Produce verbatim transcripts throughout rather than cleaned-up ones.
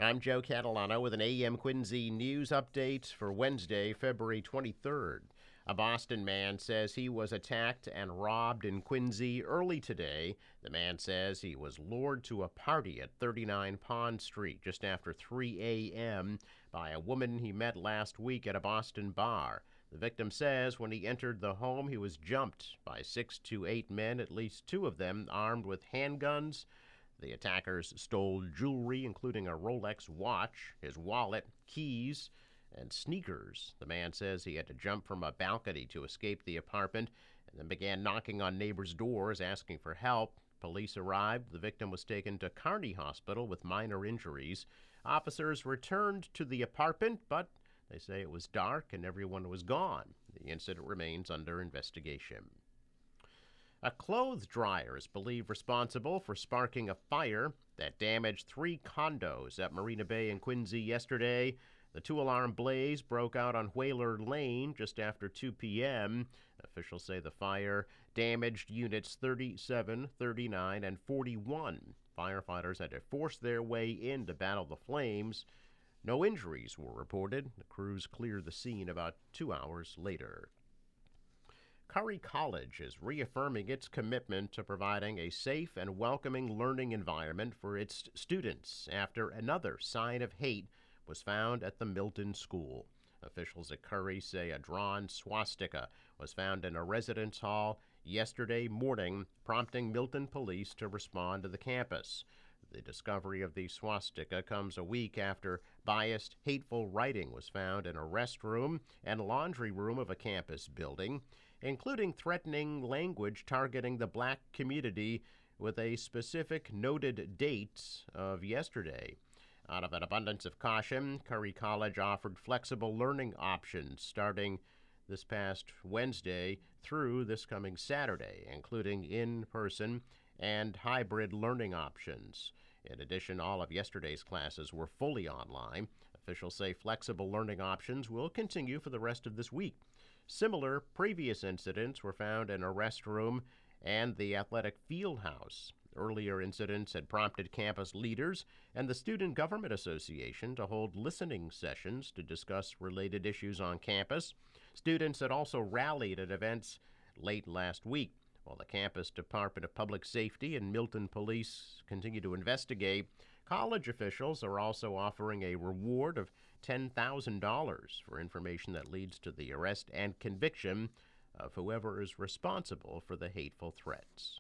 I'm Joe Catalano with an A M Quincy news update for Wednesday, February twenty-third. A Boston man says he was attacked and robbed in Quincy early today. The man says he was lured to a party at thirty-nine Pond Street just after three a.m. by a woman he met last week at a Boston bar. The victim says when he entered the home, he was jumped by six to eight men, at least two of them armed with handguns. The attackers stole jewelry, including a Rolex watch, his wallet, keys, and sneakers. The man says he had to jump from a balcony to escape the apartment and then began knocking on neighbors' doors asking for help. Police arrived. The victim was taken to Kearny Hospital with minor injuries. Officers returned to the apartment, but they say it was dark and everyone was gone. The incident remains under investigation. A clothes dryer is believed responsible for sparking a fire that damaged three condos at Marina Bay in Quincy yesterday. The two-alarm blaze broke out on Whaler Lane just after two p.m. Officials say the fire damaged units thirty-seven, thirty-nine, and forty-one. Firefighters had to force their way in to battle the flames. No injuries were reported. The crews cleared the scene about two hours later. Curry College is reaffirming its commitment to providing a safe and welcoming learning environment for its students after another sign of hate was found at the Milton School. Officials at Curry say a drawn swastika was found in a residence hall yesterday morning, prompting Milton police to respond to the campus. The discovery of the swastika comes a week after biased, hateful writing was found in a restroom and laundry room of a campus building, including threatening language targeting the black community with a specific noted date of yesterday. Out of an abundance of caution, Curry College offered flexible learning options starting this past Wednesday through this coming Saturday, including in-person and hybrid learning options. In addition, all of yesterday's classes were fully online. Officials say flexible learning options will continue for the rest of this week. Similar previous incidents were found in a restroom and the athletic field house. Earlier incidents had prompted campus leaders and the Student Government Association to hold listening sessions to discuss related issues on campus. Students had also rallied at events late last week. While the campus Department of Public Safety and Milton Police continue to investigate, college officials are also offering a reward of ten thousand dollars for information that leads to the arrest and conviction of whoever is responsible for the hateful threats.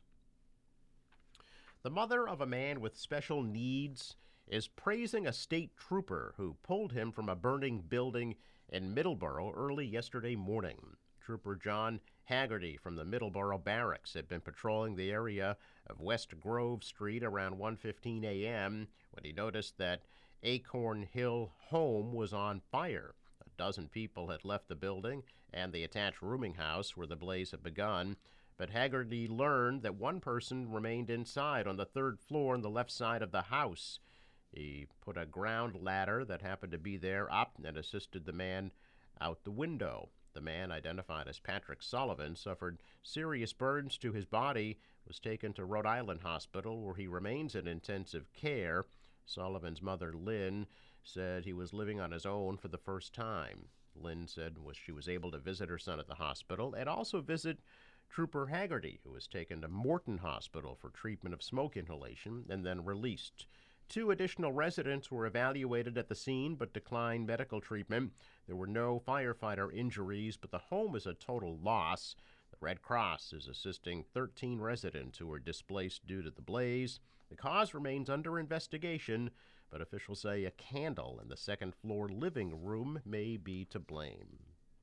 The mother of a man with special needs is praising a state trooper who pulled him from a burning building in Middleborough early yesterday morning. Trooper John Haggerty from the Middleborough Barracks had been patrolling the area of West Grove Street around one fifteen a.m. when he noticed that Acorn Hill home was on fire. A dozen people had left the building and the attached rooming house where the blaze had begun, but Haggerty learned that one person remained inside on the third floor on the left side of the house. He put a ground ladder that happened to be there up and assisted the man out the window. The man, identified as Patrick Sullivan, suffered serious burns to his body, was taken to Rhode Island Hospital, where he remains in intensive care. Sullivan's mother, Lynn, said he was living on his own for the first time. Lynn said was she was able to visit her son at the hospital and also visit Trooper Haggerty, who was taken to Morton Hospital for treatment of smoke inhalation and then released. Two additional residents were evaluated at the scene but declined medical treatment. There were no firefighter injuries, but the home is a total loss. The Red Cross is assisting thirteen residents who were displaced due to the blaze. The cause remains under investigation, but officials say a candle in the second floor living room may be to blame.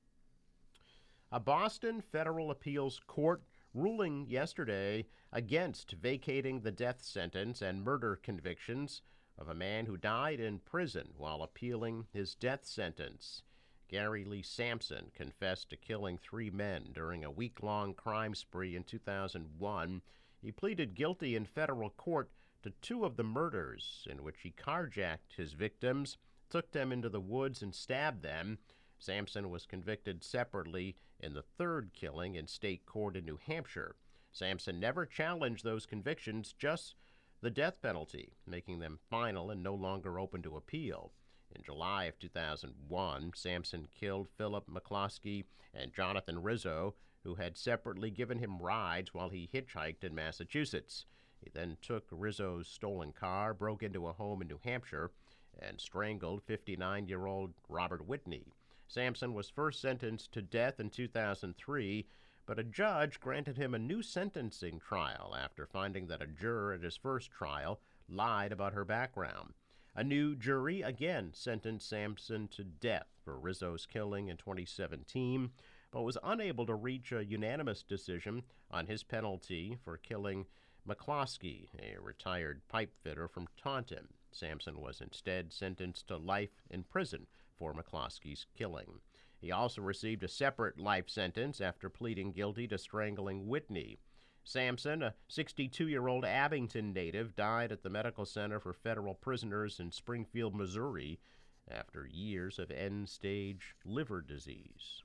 A Boston federal appeals court ruling yesterday against vacating the death sentence and murder convictions of a man who died in prison while appealing his death sentence. Gary Lee Sampson confessed to killing three men during a week-long crime spree in two thousand one. He pleaded guilty in federal court to two of the murders, in which he carjacked his victims, took them into the woods, and stabbed them. Sampson was convicted separately in the third killing in state court in New Hampshire. Sampson never challenged those convictions, just the death penalty, making them final and no longer open to appeal. In July of two thousand one, Sampson killed Philip McCloskey and Jonathan Rizzo, who had separately given him rides while he hitchhiked in Massachusetts. He then took Rizzo's stolen car, broke into a home in New Hampshire, and strangled fifty-nine-year-old Robert Whitney. Sampson was first sentenced to death in two thousand three, but a judge granted him a new sentencing trial after finding that a juror at his first trial lied about her background. A new jury again sentenced Sampson to death for Rizzo's killing in twenty seventeen, but was unable to reach a unanimous decision on his penalty for killing McCloskey, a retired pipe fitter from Taunton. Sampson was instead sentenced to life in prison for McCloskey's killing. He also received a separate life sentence after pleading guilty to strangling Whitney. Sampson, a sixty-two-year-old Abington native, died at the Medical Center for Federal Prisoners in Springfield, Missouri, after years of end-stage liver disease.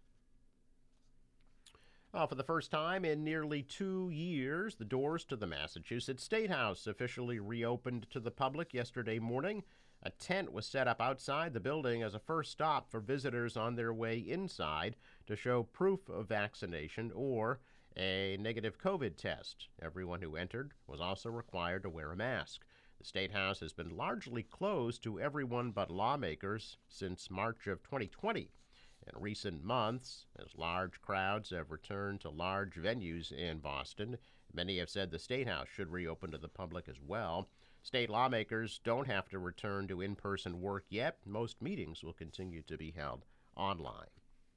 Well, for the first time in nearly two years, the doors to the Massachusetts State House officially reopened to the public yesterday morning. A tent was set up outside the building as a first stop for visitors on their way inside to show proof of vaccination or a negative COVID test. Everyone who entered was also required to wear a mask. The State House has been largely closed to everyone but lawmakers since March of twenty twenty. In recent months, as large crowds have returned to large venues in Boston, many have said the State House should reopen to the public as well. State lawmakers don't have to return to in-person work yet. Most meetings will continue to be held online.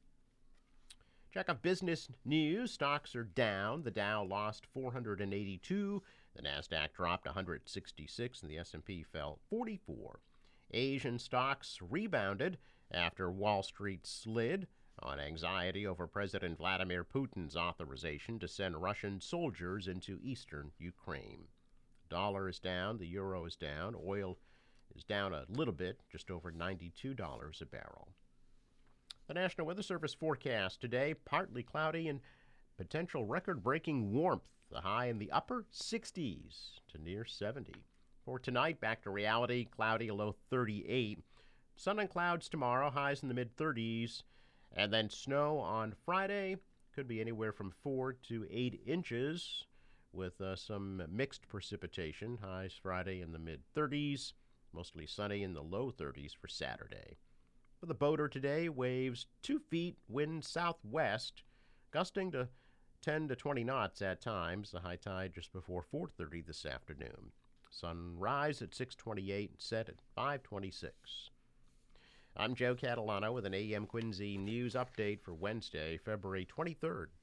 Check out business news. Stocks are down. The Dow lost four hundred eighty-two. The Nasdaq dropped one hundred sixty-six, and the S and P fell forty-four. Asian stocks rebounded after Wall Street slid on anxiety over President Vladimir Putin's authorization to send Russian soldiers into eastern Ukraine. Dollar is down. The euro is down. Oil is down a little bit, just over ninety-two dollars a barrel. The National Weather Service forecast today, partly cloudy and potential record-breaking warmth. The high in the upper sixties to near seventy. For tonight, back to reality, cloudy, a low thirty-eight. Sun and clouds tomorrow, highs in the mid-thirties. And then snow on Friday, could be anywhere from four to eight inches with uh, some mixed precipitation. Highs Friday in the mid-thirties, mostly sunny in the low thirties for Saturday. For the boater today, waves two feet, wind southwest, gusting to ten to twenty knots at times. The high tide just before four thirty this afternoon. Sunrise at six twenty-eight, set at five twenty-six. I'm Joe Catalano with an A M Quincy News Update for Wednesday, February twenty-third.